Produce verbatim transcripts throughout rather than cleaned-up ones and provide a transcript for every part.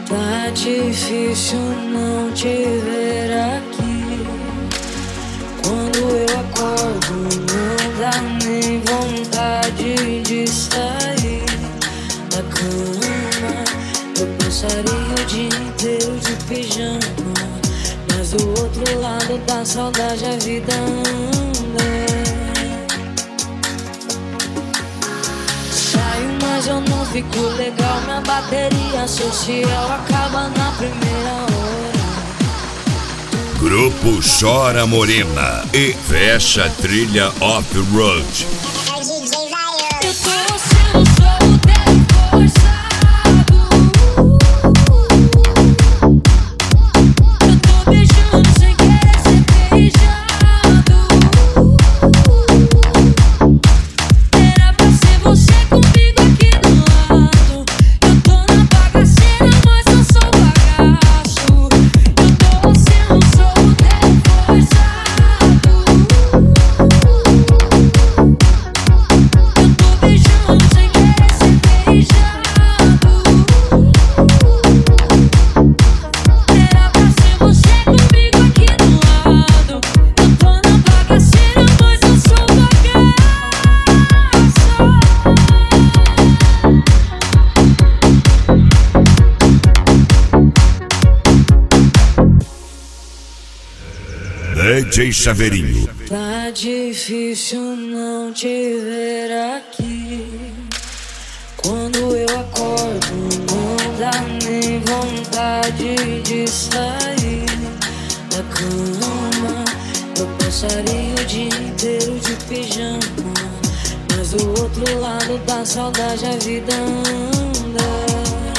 Tá difícil não te ver aqui. Quando eu acordo não dá nem vontade de sair da cama. Eu passaria o dia inteiro de pijama, mas do outro lado da saudade a vida anda. Mas eu não fico legal, minha bateria social acaba na primeira hora. Grupo Chora Morena e fecha a trilha off-road. É D J Vaiano. Eu tô sendo solteiro forçado. Eu tô beijando sem querer ser beijado. Era pra ser você comigo aqui do lado. Eu tô na bagaceira, mas eu sou bagaço. Eu tô sendo solteiro forçado. Eu tô beijando sem querer ser beijado. Era pra ser você comigo aqui do lado. Eu tô na bagaceira, mas eu sou bagaço. D J Chaveirinho. Tá difícil não te ver aqui. Quando eu acordo não dá nem vontade de sair da cama. Eu passaria o dia inteiro de pijama, mas do outro lado da saudade a vida anda.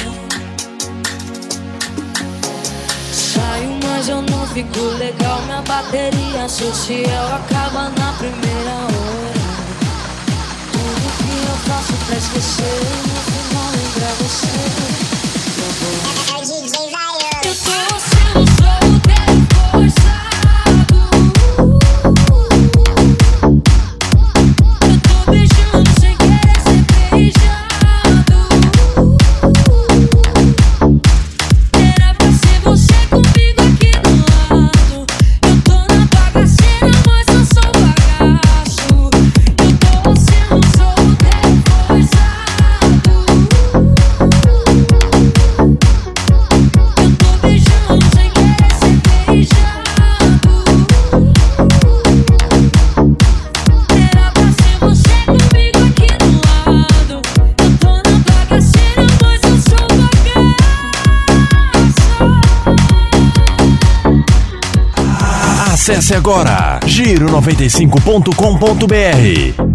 Saio, mas eu não fico legal, minha bateria social acaba na primeira hora. Tudo que eu faço pra esquecer, no final lembra você. É D J Vaiano. Eu tô sendo solteiro forçado. Eu tô beijando sem querer ser beijado. Era pra ser você comigo aqui do lado. Eu tô na bagaceira, mas eu sou bagaço. Eu tô sendo solteiro forçado. Eu tô beijando sem querer ser beijado. Era pra ser você comigo aqui do lado. Eu tô na bagaceira, mas eu sou bagaço. Acesse agora giro noventa e cinco ponto com ponto br.